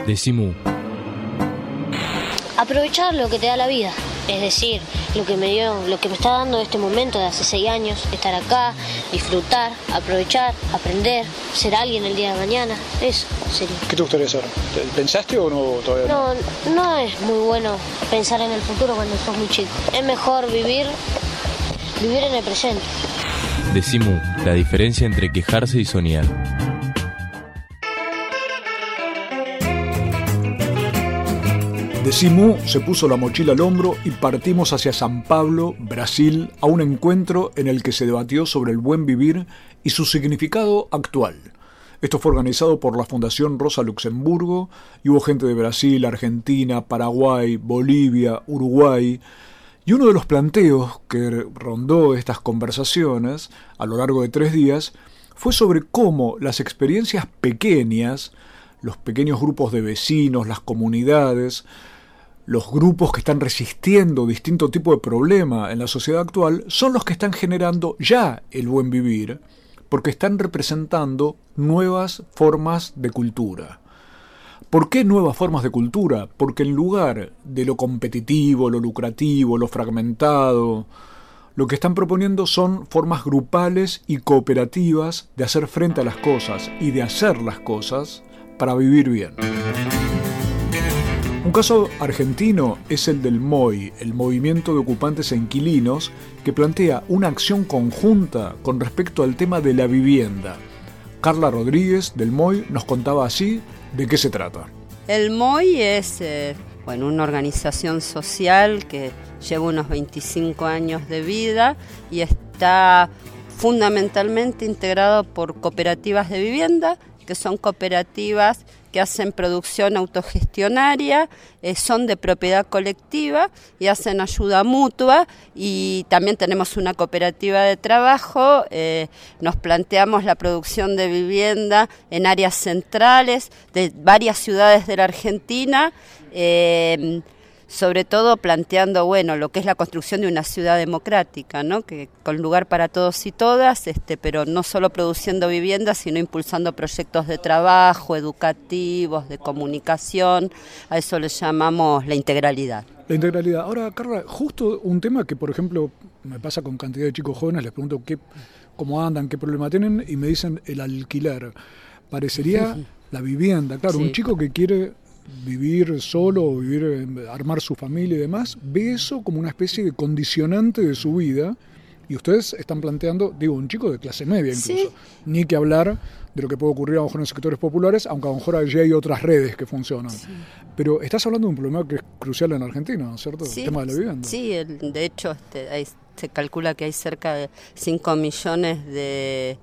Decimú. Aprovechar lo que te da la vida, es decir, lo que me está dando este momento de hace 6 años, estar acá, disfrutar, aprovechar, aprender, ser alguien el día de mañana, eso sería. ¿Qué te gustaría ser? ¿Pensaste o no todavía? No es muy bueno pensar en el futuro cuando sos muy chico. Es mejor vivir en el presente. Decimú, la diferencia entre quejarse y soñar. Decimú se puso la mochila al hombro y partimos hacia San Pablo, Brasil, a un encuentro en el que se debatió sobre el buen vivir y su significado actual. Esto fue organizado por la Fundación Rosa Luxemburgo y hubo gente de Brasil, Argentina, Paraguay, Bolivia, Uruguay. Y uno de los planteos que rondó estas conversaciones a lo largo de 3 días fue sobre cómo las experiencias pequeñas, los pequeños grupos de vecinos, las comunidades, los grupos que están resistiendo distinto tipo de problema en la sociedad actual son los que están generando ya el buen vivir, porque están representando nuevas formas de cultura. ¿Por qué nuevas formas de cultura? Porque en lugar de lo competitivo, lo lucrativo, lo fragmentado, lo que están proponiendo son formas grupales y cooperativas de hacer frente a las cosas y de hacer las cosas para vivir bien. Un caso argentino es el del MOI, el Movimiento de Ocupantes e Inquilinos, que plantea una acción conjunta con respecto al tema de la vivienda. Carla Rodríguez, del MOI, nos contaba así de qué se trata. El MOI es una organización social que lleva unos 25 años de vida y está fundamentalmente integrado por cooperativas de vivienda, que son cooperativas que hacen producción autogestionaria, son de propiedad colectiva y hacen ayuda mutua, y también tenemos una cooperativa de trabajo. Nos planteamos la producción de vivienda en áreas centrales de varias ciudades de la Argentina, sobre todo planteando lo que es la construcción de una ciudad democrática, ¿no? Que con lugar para todos y todas, pero no solo produciendo viviendas, sino impulsando proyectos de trabajo, educativos, de comunicación. A eso le llamamos la integralidad. La integralidad. Ahora, Carla, justo un tema que, por ejemplo, me pasa con cantidad de chicos jóvenes, les pregunto cómo andan, qué problema tienen, y me dicen el alquiler. Parecería la vivienda. Claro, sí. Un chico que quiere vivir solo o armar su familia y demás, ve eso como una especie de condicionante de su vida, y ustedes están planteando, un chico de clase media incluso, sí. Ni que hablar de lo que puede ocurrir a lo mejor en los sectores populares, aunque a lo mejor allí hay otras redes que funcionan. Sí. Pero estás hablando de un problema que es crucial en Argentina, ¿no es cierto? Sí, el tema de la vivienda. Sí, de hecho se calcula que hay cerca de 5 millones de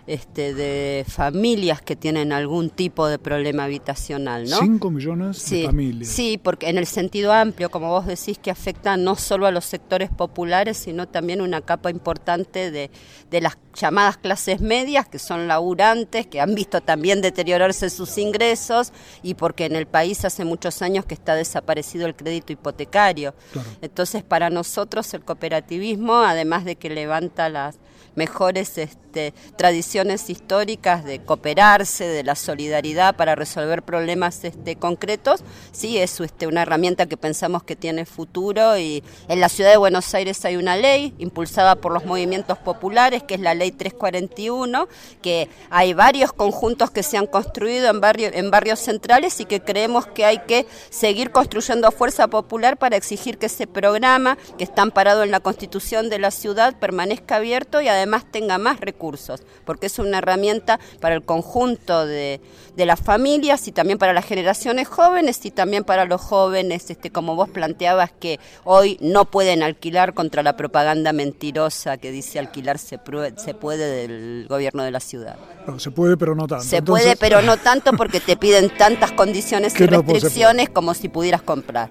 familias que tienen algún tipo de problema habitacional, ¿no? 5 millones de familias. Sí, porque en el sentido amplio, como vos decís, que afecta no solo a los sectores populares, sino también una capa importante de las llamadas clases medias, que son laburantes, que han visto también deteriorarse sus ingresos, y porque en el país hace muchos años que está desaparecido el crédito hipotecario. Claro. Entonces, para nosotros el cooperativismo, además de que levanta las mejores tradiciones históricas de cooperarse, de la solidaridad para resolver problemas concretos, sí es una herramienta que pensamos que tiene futuro. Y en la ciudad de Buenos Aires hay una ley impulsada por los movimientos populares, que es la ley 341, que hay varios conjuntos que se han construido en barrios centrales, y que creemos que hay que seguir construyendo fuerza popular para exigir que ese programa, que está amparado en la Constitución de la ciudad, permanezca abierto y además tenga más recursos, porque es una herramienta para el conjunto de las familias y también para las generaciones jóvenes, y también para los jóvenes, como vos planteabas, que hoy no pueden alquilar contra la propaganda mentirosa que dice alquilar se puede del gobierno de la ciudad. No, se puede, pero no tanto. Se puede, pero no tanto, porque te piden tantas condiciones y restricciones como si pudieras comprar.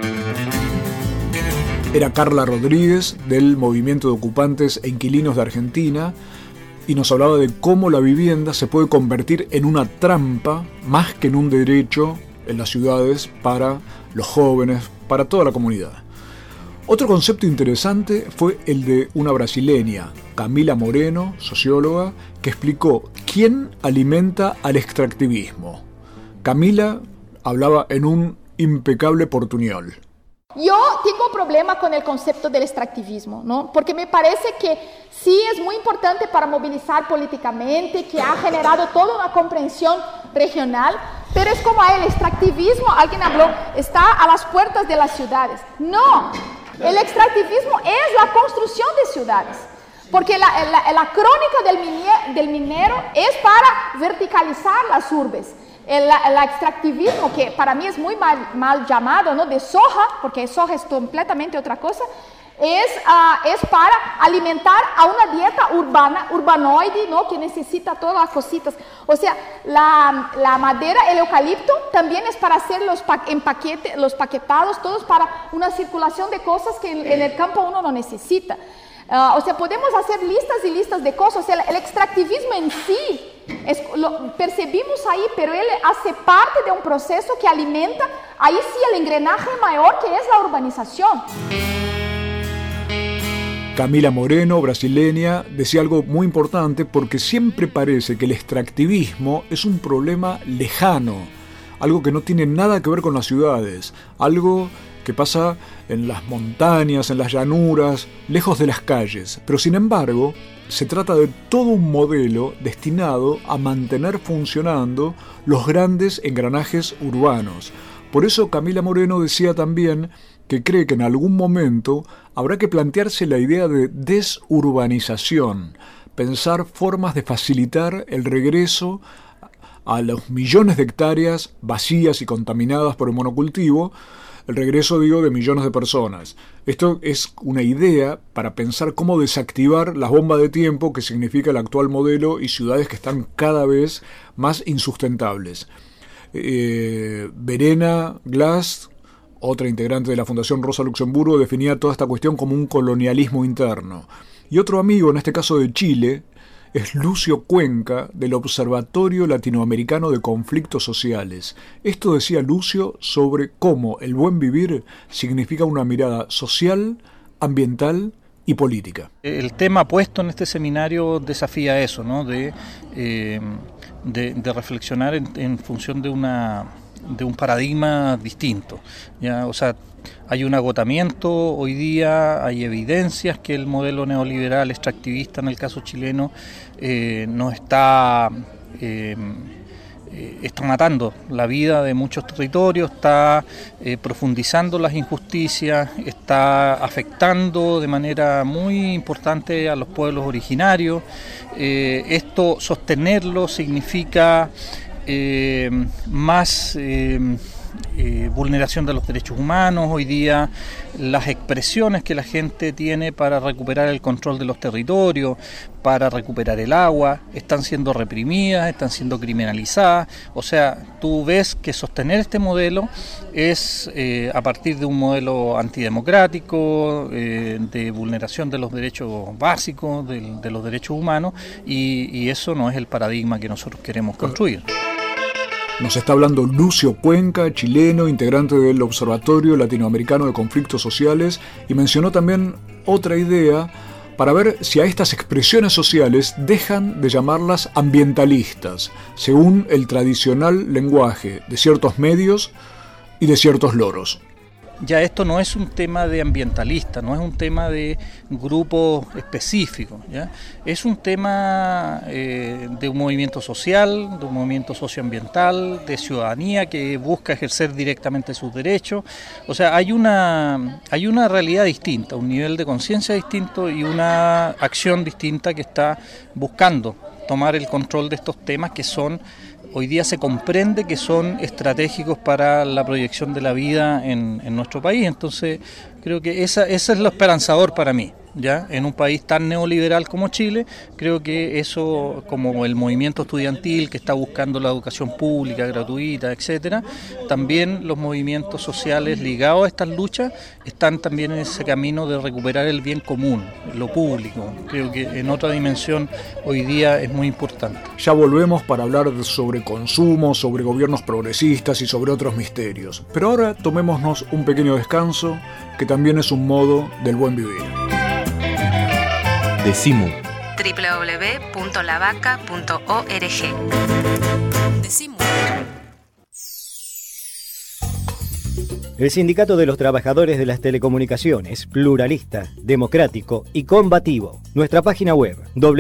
Era Carla Rodríguez, del Movimiento de Ocupantes e Inquilinos de Argentina, y nos hablaba de cómo la vivienda se puede convertir en una trampa más que en un derecho en las ciudades para los jóvenes, para toda la comunidad. Otro concepto interesante fue el de una brasileña, Camila Moreno, socióloga, que explicó quién alimenta al extractivismo. Camila hablaba en un impecable portuñol. Yo tengo problema con el concepto del extractivismo, ¿no? Porque me parece que sí es muy importante para movilizar políticamente, que ha generado toda una comprensión regional, pero es como el extractivismo, alguien habló, está a las puertas de las ciudades. No, el extractivismo es la construcción de ciudades, porque la crónica del minero es para verticalizar las urbes. El extractivismo, que para mí es muy mal llamado, ¿no? De soja, porque soja es completamente otra cosa, es para alimentar a una dieta urbanoide, ¿no? Que necesita todas las cositas. O sea, la madera, el eucalipto, también es para hacer los paquetados, todos para una circulación de cosas que en el campo uno no necesita. O sea, podemos hacer listas y listas de cosas. O sea, el extractivismo en sí, lo percibimos ahí, pero él hace parte de un proceso que alimenta, ahí sí, el engranaje mayor que es la urbanización. Camila Moreno, brasileña, decía algo muy importante porque siempre parece que el extractivismo es un problema lejano, algo que no tiene nada que ver con las ciudades, algo que pasa en las montañas, en las llanuras, lejos de las calles. Pero sin embargo, se trata de todo un modelo destinado a mantener funcionando los grandes engranajes urbanos. Por eso Camila Moreno decía también que cree que en algún momento habrá que plantearse la idea de desurbanización, pensar formas de facilitar el regreso a los millones de hectáreas vacías y contaminadas por el monocultivo, el regreso, digo, de millones de personas. Esto es una idea para pensar cómo desactivar las bombas de tiempo que significa el actual modelo y ciudades que están cada vez más insustentables. Verena Glass, otra integrante de la Fundación Rosa Luxemburgo, definía toda esta cuestión como un colonialismo interno. Y otro amigo, en este caso de Chile, es Lucio Cuenca, del Observatorio Latinoamericano de Conflictos Sociales. Esto decía Lucio sobre cómo el buen vivir significa una mirada social, ambiental y política. El tema puesto en este seminario desafía eso, ¿no? De reflexionar en función de un paradigma distinto, ¿ya? O sea, hay un agotamiento hoy día, hay evidencias que el modelo neoliberal extractivista en el caso chileno nos está matando la vida de muchos territorios, está profundizando las injusticias, está afectando de manera muy importante a los pueblos originarios. Esto, sostenerlo, significa más vulneración de los derechos humanos. Hoy día las expresiones que la gente tiene para recuperar el control de los territorios, para recuperar el agua, están siendo reprimidas, están siendo criminalizadas. O sea, tú ves que sostener este modelo es a partir de un modelo antidemocrático, de vulneración de los derechos básicos, de los derechos humanos, y eso no es el paradigma que nosotros queremos construir. Nos está hablando Lucio Cuenca, chileno, integrante del Observatorio Latinoamericano de Conflictos Sociales, y mencionó también otra idea para ver si a estas expresiones sociales dejan de llamarlas ambientalistas, según el tradicional lenguaje de ciertos medios y de ciertos loros. Ya esto no es un tema de ambientalista, no es un tema de grupos específicos, ¿ya? Es un tema de un movimiento social, de un movimiento socioambiental, de ciudadanía que busca ejercer directamente sus derechos. O sea, hay una realidad distinta, un nivel de conciencia distinto y una acción distinta que está buscando tomar el control de estos temas que son, hoy día se comprende que son estratégicos para la proyección de la vida en nuestro país. Entonces creo que esa es lo esperanzador para mí, ¿ya? En un país tan neoliberal como Chile, creo que eso, como el movimiento estudiantil que está buscando la educación pública, gratuita, etcétera, también los movimientos sociales ligados a estas luchas están también en ese camino de recuperar el bien común, lo público. Creo que en otra dimensión hoy día es muy importante. Ya volvemos para hablar sobre consumo, sobre gobiernos progresistas y sobre otros misterios. Pero ahora tomémonos un pequeño descanso, que también es un modo del buen vivir. Decimu. www.lavaca.org. Decimu. El Sindicato de los Trabajadores de las Telecomunicaciones, pluralista, democrático y combativo. Nuestra página web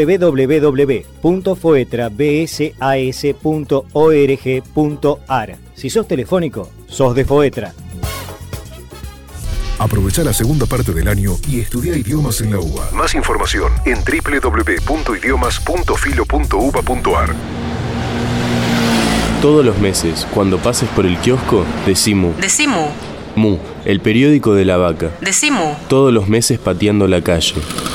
www.foetrabsas.org.ar. Si sos telefónico, sos de Foetra. Aprovechá la segunda parte del año y estudia idiomas en la UBA. Más información en www.idiomas.filo.uba.ar. Todos los meses, cuando pases por el kiosco, decí Mu. Decí Mu. Mu, el periódico de la vaca. Decí Mu. Todos los meses pateando la calle.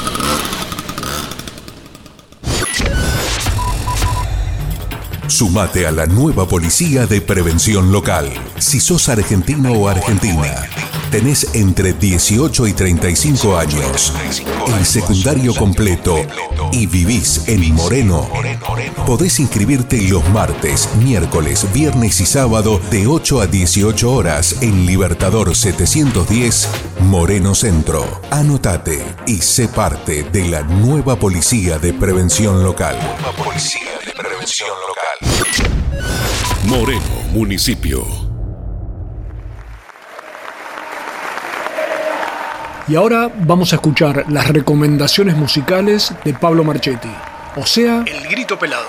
Sumate a la nueva Policía de Prevención Local. Si sos argentino o argentina, tenés entre 18 y 35 años, el secundario completo y vivís en Moreno, podés inscribirte los martes, miércoles, viernes y sábado de 8 a 18 horas en Libertador 710, Moreno Centro. Anotate y sé parte de la nueva Policía de Prevención Local. Nueva Policía de Prevención Local. Moreno, municipio. Y ahora vamos a escuchar las recomendaciones musicales de Pablo Marchetti, o sea, El Grito Pelado.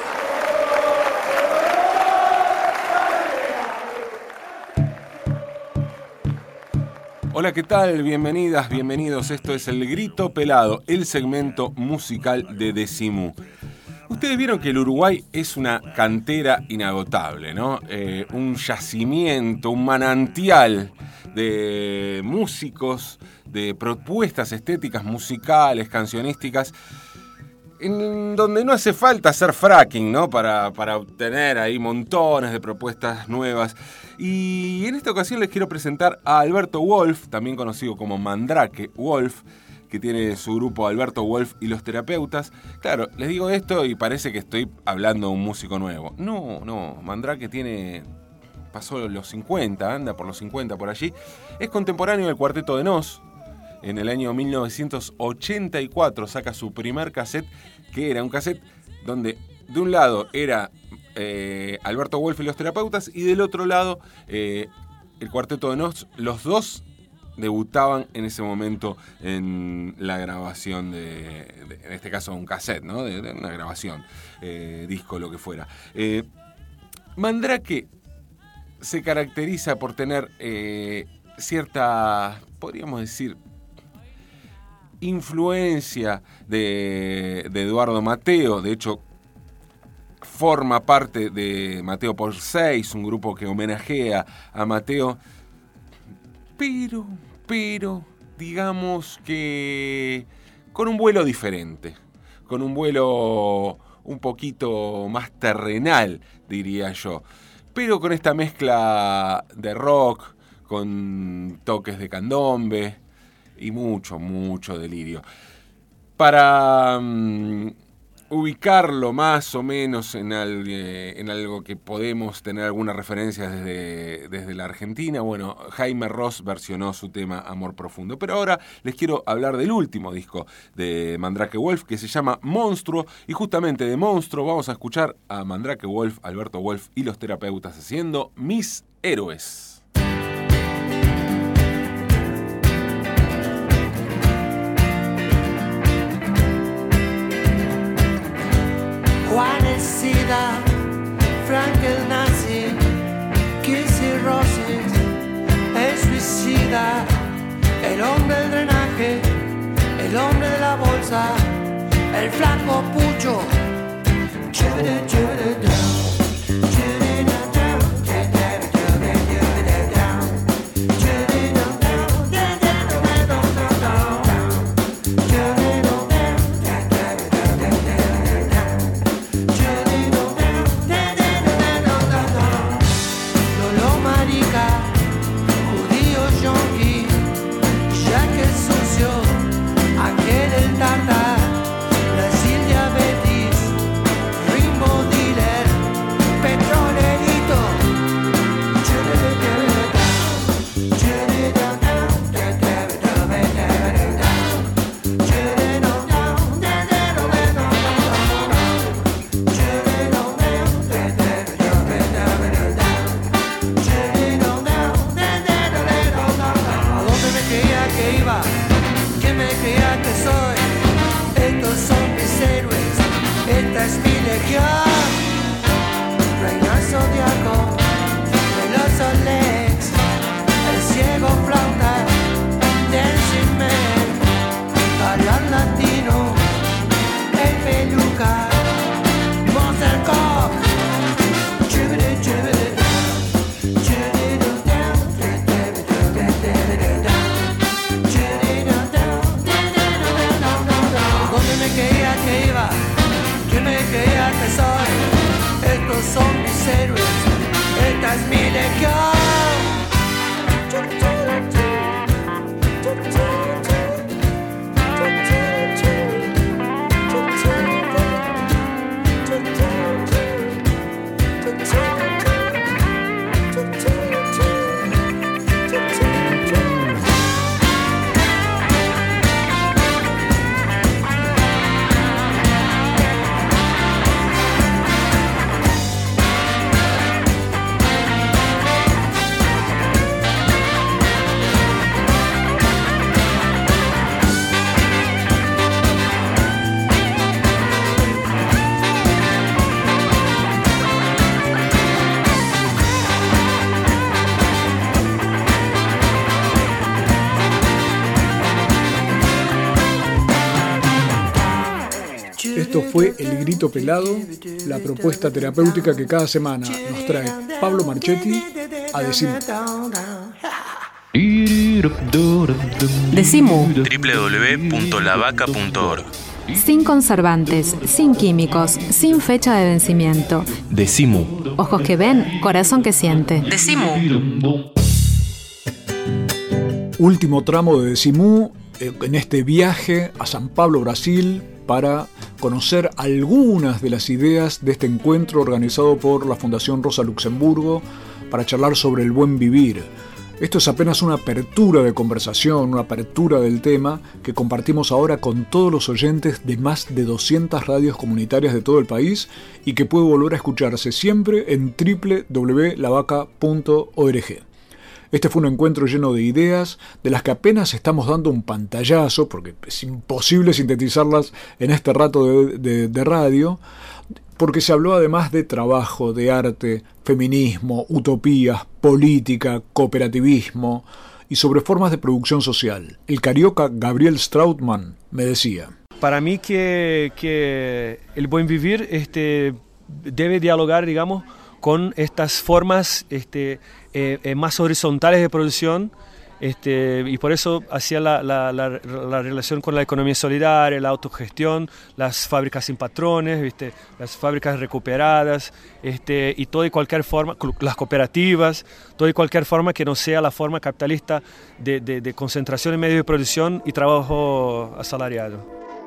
Hola, ¿qué tal? Bienvenidas, bienvenidos. Esto es El Grito Pelado, el segmento musical de Decí Mu. Ustedes vieron que el Uruguay es una cantera inagotable, ¿no? Un yacimiento, un manantial de músicos, de propuestas estéticas musicales, cancionísticas, en donde no hace falta hacer fracking, ¿no? Para obtener ahí montones de propuestas nuevas. Y en esta ocasión les quiero presentar a Alberto Wolf, también conocido como Mandrake Wolf, que tiene su grupo Alberto Wolf y los Terapeutas. Claro, les digo esto y parece que estoy hablando de un músico nuevo. No, Mandrake pasó los 50, anda por los 50 por allí. Es contemporáneo del Cuarteto de Nos. En el año 1984 saca su primer cassette, que era un cassette donde de un lado era Alberto Wolf y los Terapeutas y del otro lado el Cuarteto de Nos. Los dos debutaban en ese momento en la grabación en este caso un cassette, ¿no? De una grabación, disco, lo que fuera. Mandrake se caracteriza por tener cierta, podríamos decir, influencia de Eduardo Mateo. De hecho, forma parte de Mateo por 6, un grupo que homenajea a Mateo, pero digamos que con un vuelo diferente, con un vuelo un poquito más terrenal, diría yo, pero con esta mezcla de rock, con toques de candombe y mucho delirio. Para ubicarlo más o menos en algo que podemos tener alguna referencia desde la Argentina, bueno, Jaime Ross versionó su tema Amor Profundo. Pero ahora les quiero hablar del último disco de Mandrake Wolf, que se llama Monstruo, y justamente de Monstruo vamos a escuchar a Mandrake Wolf, Alberto Wolf y los Terapeutas haciendo Mis Héroes. Juan el SIDA, Frank el nazi, Kissy Rossi, el suicida, el hombre del drenaje, el hombre de la bolsa, el flaco pucho. Esto fue El Grito Pelado, la propuesta terapéutica que cada semana nos trae Pablo Marchetti a Decimu. Decimu. www.lavaca.org. Sin conservantes, sin químicos, sin fecha de vencimiento. Decimu. Ojos que ven, corazón que siente. Decimu. Último tramo de Decimu en este viaje a San Pablo, Brasil, para conocer algunas de las ideas de este encuentro organizado por la Fundación Rosa Luxemburgo para charlar sobre el buen vivir. Esto es apenas una apertura de conversación, una apertura del tema que compartimos ahora con todos los oyentes de más de 200 radios comunitarias de todo el país y que puede volver a escucharse siempre en www.lavaca.org. Este fue un encuentro lleno de ideas, de las que apenas estamos dando un pantallazo, porque es imposible sintetizarlas en este rato de radio, porque se habló además de trabajo, de arte, feminismo, utopías, política, cooperativismo y sobre formas de producción social. El carioca Gabriel Strautmann me decía: para mí que el buen vivir debe dialogar, digamos, con estas formas más horizontales de producción, y por eso hacía la relación con la economía solidaria, la autogestión, las fábricas sin patrones, las fábricas recuperadas, y toda y cualquier forma, las cooperativas, toda y cualquier forma que no sea la forma capitalista de concentración en medios de producción y trabajo asalariado.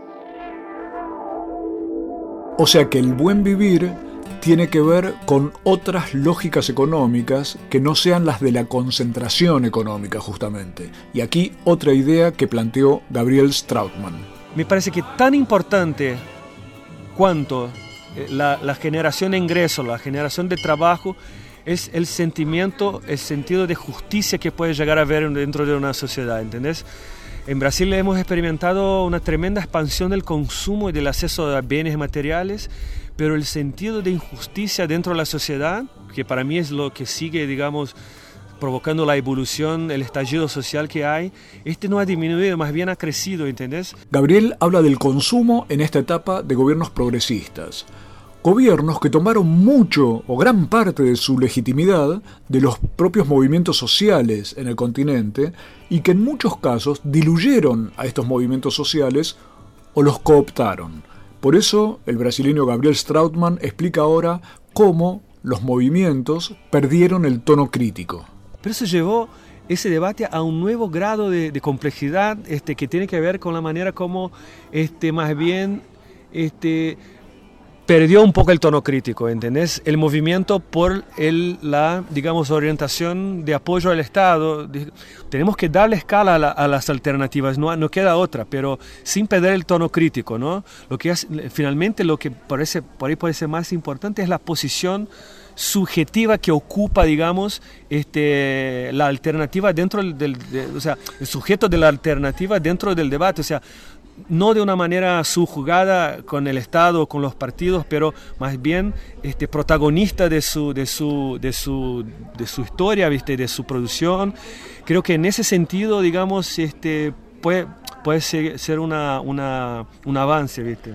O sea que el buen vivir tiene que ver con otras lógicas económicas que no sean las de la concentración económica, justamente. Y aquí otra idea que planteó Gabriel Strautmann. Me parece que tan importante cuanto la generación de ingresos, la generación de trabajo, es el sentido de justicia que puede llegar a haber dentro de una sociedad, ¿entendés? En Brasil hemos experimentado una tremenda expansión del consumo y del acceso a bienes materiales, pero el sentido de injusticia dentro de la sociedad, que para mí es lo que sigue, digamos, provocando la evolución, el estallido social que hay, no ha disminuido, más bien ha crecido, ¿entendés? Gabriel habla del consumo en esta etapa de gobiernos progresistas. Gobiernos que tomaron mucho o gran parte de su legitimidad de los propios movimientos sociales en el continente y que en muchos casos diluyeron a estos movimientos sociales o los cooptaron. Por eso, el brasileño Gabriel Strautmann explica ahora cómo los movimientos perdieron el tono crítico. Pero eso llevó ese debate a un nuevo grado de complejidad que tiene que ver con la manera como más bien perdió un poco el tono crítico, ¿entendés? El movimiento por la, digamos, orientación de apoyo al Estado. Tenemos que darle escala a las alternativas, no queda otra, pero sin perder el tono crítico, ¿no? Finalmente lo que por ahí parece más importante es la posición subjetiva que ocupa, digamos, la alternativa dentro o sea, el sujeto de la alternativa dentro del debate, o sea, no de una manera subjugada con el Estado o con los partidos, pero más bien protagonista de su historia, ¿viste? De su producción. Creo que en ese sentido, digamos, puede ser un avance, ¿viste?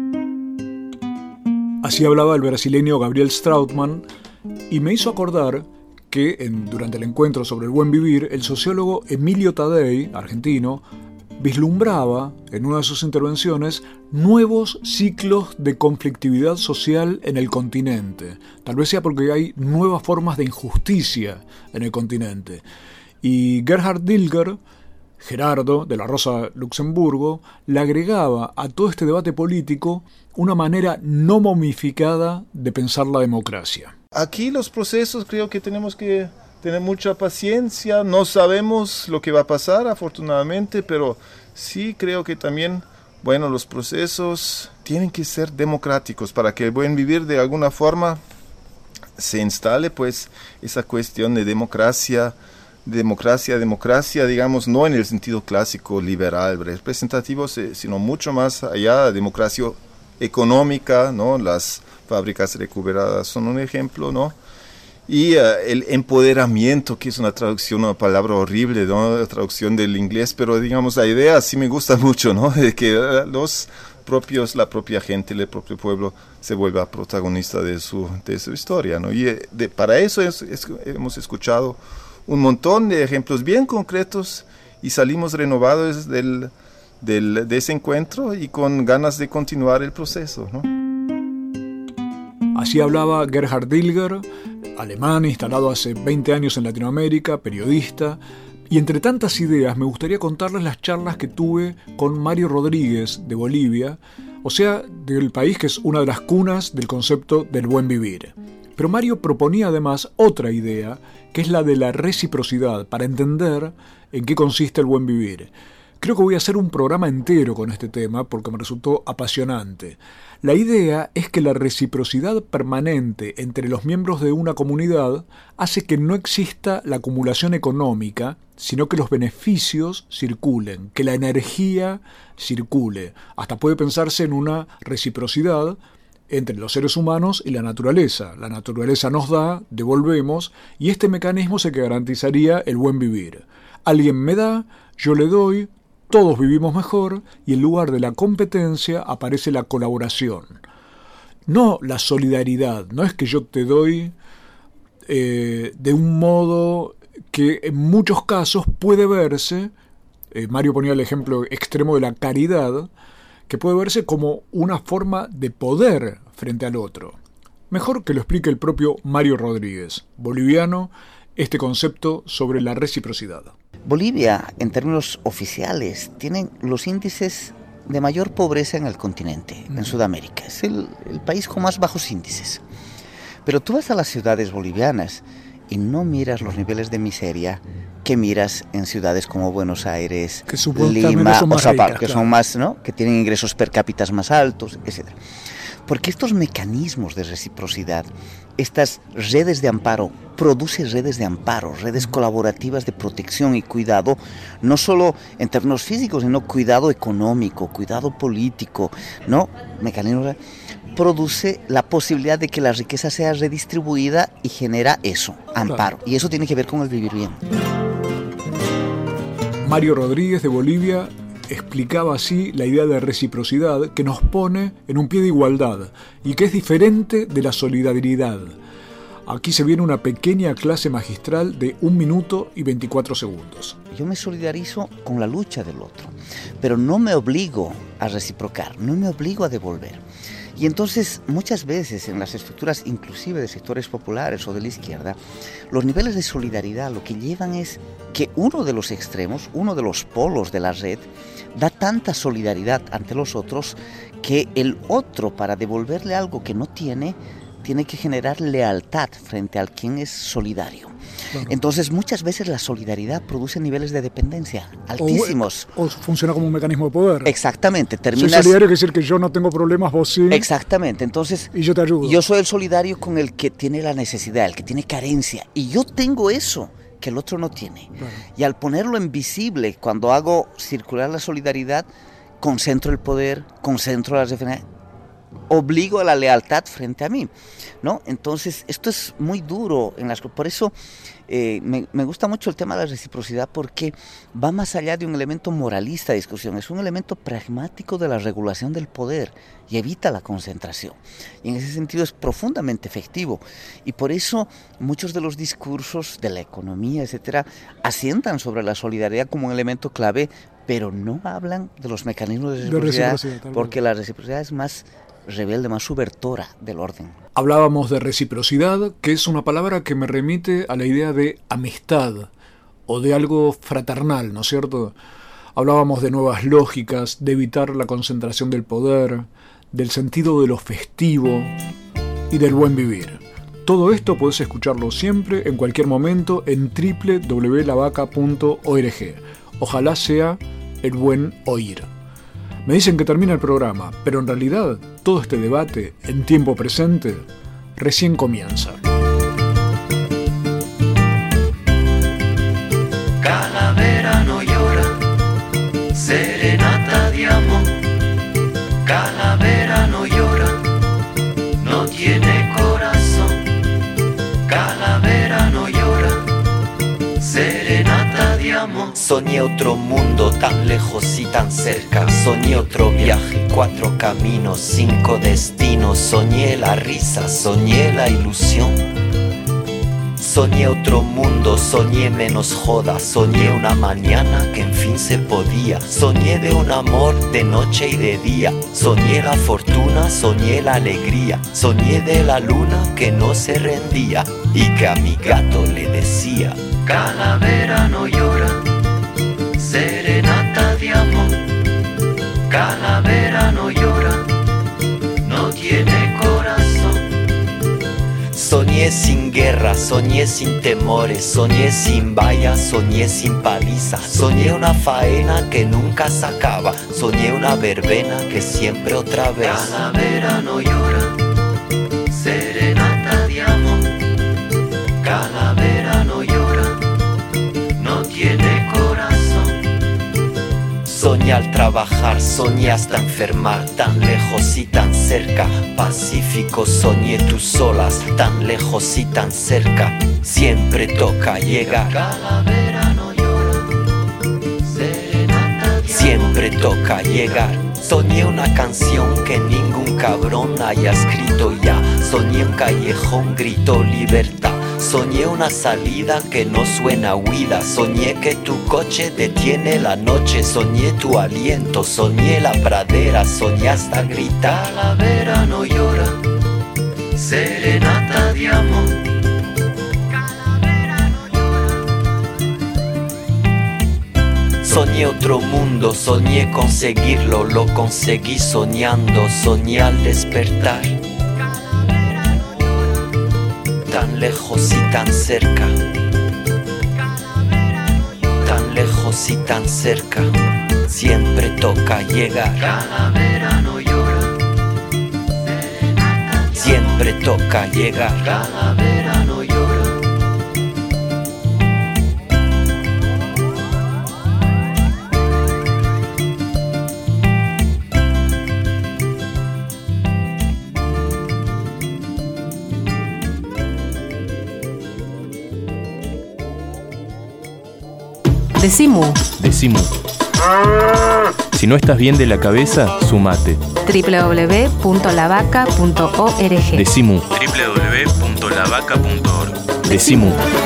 Así hablaba el brasileño Gabriel Strautmann y me hizo acordar que durante el encuentro sobre el buen vivir, el sociólogo Emilio Taddei, argentino, vislumbraba en una de sus intervenciones nuevos ciclos de conflictividad social en el continente. Tal vez sea porque hay nuevas formas de injusticia en el continente. Y Gerhard Dilger, Gerardo, de la Rosa Luxemburgo, le agregaba a todo este debate político una manera no momificada de pensar la democracia. Aquí los procesos creo que tenemos que tener mucha paciencia, no sabemos lo que va a pasar afortunadamente, pero sí creo que también, bueno, los procesos tienen que ser democráticos para que el buen vivir de alguna forma se instale, pues esa cuestión de democracia, digamos, no en el sentido clásico, liberal, representativo, sino mucho más allá, democracia económica, ¿no? Las fábricas recuperadas son un ejemplo, ¿no? Y el empoderamiento, que es una traducción, una palabra horrible, ¿no? La traducción del inglés, pero digamos la idea sí me gusta mucho, ¿no? De que los la propia gente, el propio pueblo se vuelva protagonista de su historia, ¿no? Y para eso hemos escuchado un montón de ejemplos bien concretos y salimos renovados de ese encuentro y con ganas de continuar el proceso, ¿no? Así hablaba Gerhard Dilger, alemán instalado hace 20 años en Latinoamérica, periodista. Y entre tantas ideas me gustaría contarles las charlas que tuve con Mario Rodríguez de Bolivia, o sea, del país que es una de las cunas del concepto del buen vivir. Pero Mario proponía además otra idea, que es la de la reciprocidad, para entender en qué consiste el buen vivir. Creo que voy a hacer un programa entero con este tema porque me resultó apasionante. La idea es que la reciprocidad permanente entre los miembros de una comunidad hace que no exista la acumulación económica, sino que los beneficios circulen, que la energía circule. Hasta puede pensarse en una reciprocidad entre los seres humanos y la naturaleza. La naturaleza nos da, devolvemos, y este mecanismo es el que garantizaría el buen vivir. Alguien me da, yo le doy, todos vivimos mejor y en lugar de la competencia aparece la colaboración. No la solidaridad, no es que yo te doy de un modo que en muchos casos puede verse, Mario ponía el ejemplo extremo de la caridad, que puede verse como una forma de poder frente al otro. Mejor que lo explique el propio Mario Rodríguez, boliviano, este concepto sobre la reciprocidad. Bolivia, en términos oficiales, tiene los índices de mayor pobreza en el continente, en Sudamérica. Es el país con más bajos índices. Pero tú vas a las ciudades bolivianas y no miras los niveles de miseria que miras en ciudades como Buenos Aires, Lima o Sao Paulo, que son más, ¿no? Que tienen ingresos per cápita más altos, etc. Porque estos mecanismos de reciprocidad, estas redes de amparo, producen redes de amparo, redes colaborativas de protección y cuidado, no solo en términos físicos, sino cuidado económico, cuidado político, ¿no? Mecanismos produce la posibilidad de que la riqueza sea redistribuida y genera eso, amparo. Y eso tiene que ver con el vivir bien. Mario Rodríguez de Bolivia explicaba así la idea de reciprocidad que nos pone en un pie de igualdad y que es diferente de la solidaridad. Aquí se viene una pequeña clase magistral de 1 minuto y 24 segundos. Yo me solidarizo con la lucha del otro, pero no me obligo a reciprocar, no me obligo a devolver. Y entonces muchas veces en las estructuras inclusive de sectores populares o de la izquierda, los niveles de solidaridad lo que llevan es que uno de los extremos, uno de los polos de la red, da tanta solidaridad ante los otros que el otro, para devolverle algo que no tiene que generar lealtad frente al quien es solidario. Claro. Entonces muchas veces la solidaridad produce niveles de dependencia altísimos. O funciona como un mecanismo de poder. Exactamente. Soy solidario, quiere decir que yo no tengo problemas, vos sí. Exactamente. Entonces, y yo te ayudo. Yo soy el solidario con el que tiene la necesidad, el que tiene carencia. Y yo tengo eso que el otro no tiene. Claro. Y al ponerlo en visible, cuando hago circular la solidaridad, concentro el poder, concentro las referencias, obligo a la lealtad frente a mí, ¿no? Entonces esto es muy duro por eso me gusta mucho el tema de la reciprocidad, porque va más allá de un elemento moralista de discusión, es un elemento pragmático de la regulación del poder y evita la concentración, y en ese sentido es profundamente efectivo, y por eso muchos de los discursos de la economía, etcétera, asientan sobre la solidaridad como un elemento clave, pero no hablan de los mecanismos de reciprocidad porque la reciprocidad es más rebelde, más subvertora del orden. Hablábamos de reciprocidad, que es una palabra que me remite a la idea de amistad o de algo fraternal, ¿no es cierto? Hablábamos de nuevas lógicas, de evitar la concentración del poder, del sentido de lo festivo y del buen vivir. Todo esto podés escucharlo siempre, en cualquier momento, en www.lavaca.org. Ojalá sea el buen oír. Me dicen que termina el programa, pero en realidad todo este debate en tiempo presente recién comienza. Calavera no llora, serenata de amor. Calavera no llora, no tiene corazón. Calavera no llora, serenata de amor. amo. Soñé otro mundo tan lejos y tan cerca. Soñé otro viaje, 4 caminos, 5 destinos. Soñé la risa, soñé la ilusión. Soñé otro mundo, soñé menos joda. Soñé una mañana que en fin se podía. Soñé de un amor de noche y de día. Soñé la fortuna, soñé la alegría. Soñé de la luna que no se rendía y que a mi gato le decía: Calavera no llora, serenata de amor. Calavera no llora, no tiene corazón. Soñé sin guerra, soñé sin temores. Soñé sin vallas, soñé sin paliza. Soñé una faena que nunca se acaba. Soñé una verbena que siempre otra vez. Calavera no llora, serenata de amor. Calavera no llora, no tiene corazón. Soñé al trabajar, soñé hasta enfermar. Tan lejos y tan cerca. Pacífico, soñé tus olas. Tan lejos y tan cerca. Siempre toca llegar. Calavera no llora, serenata de amor. Siempre toca llegar. Soñé una canción que ningún cabrón haya escrito ya. Soñé un callejón, grito libertad. Soñé una salida que no suena huida. Soñé que tu coche detiene la noche. Soñé tu aliento, soñé la pradera. Soñé hasta gritar. Calavera no llora, serenata de amor. Calavera no llora. Soñé otro mundo, soñé conseguirlo. Lo conseguí soñando, soñé al despertar. Tan lejos y tan cerca. Tan lejos y tan cerca. Siempre toca llegar. Calavera no llora, siempre toca llegar. Calavera no llora. Decimú. Decimú. Si no estás bien de la cabeza, sumate. www.lavaca.org. Decimú. www.lavaca.org. Decimú.